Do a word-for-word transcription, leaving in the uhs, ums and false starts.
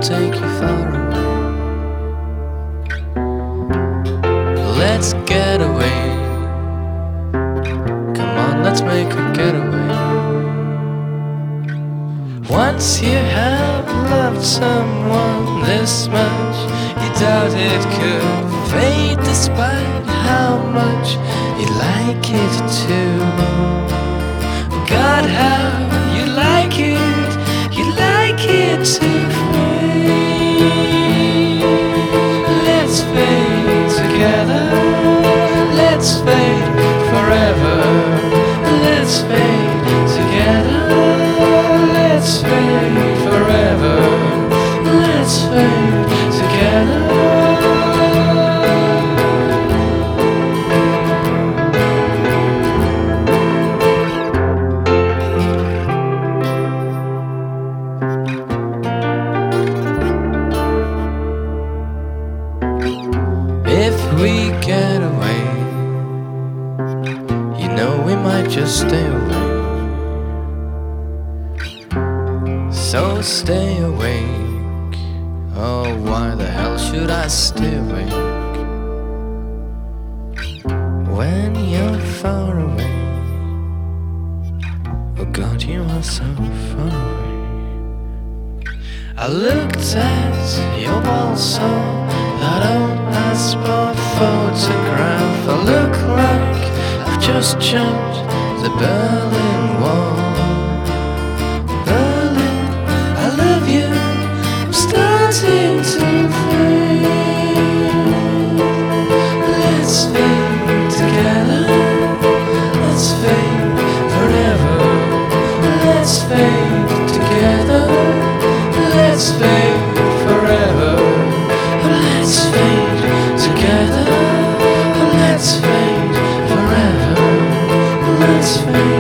take you far away. Let's get away. Come on, let's make a getaway. Once you have loved someone this much, you doubt it could fade despite how much you like it too. God, how you like it, you like it to fade. Let's fade together, let's fade forever. Let's fade together, let's fade forever. Let's fade together. If we get away, you know we might just stay away. So stay awake. Oh, why the hell should I stay awake? When you're far away, oh God, you are so far away. I looked at your wall, saw that old passport photograph. I look like I've just jumped the Berlin Wall. Berlin, I love you, I'm starting to fade. Let's fade together, let's fade forever. Let's fade together, let's fade forever. Let's fade together, let's fade forever. Let's fade.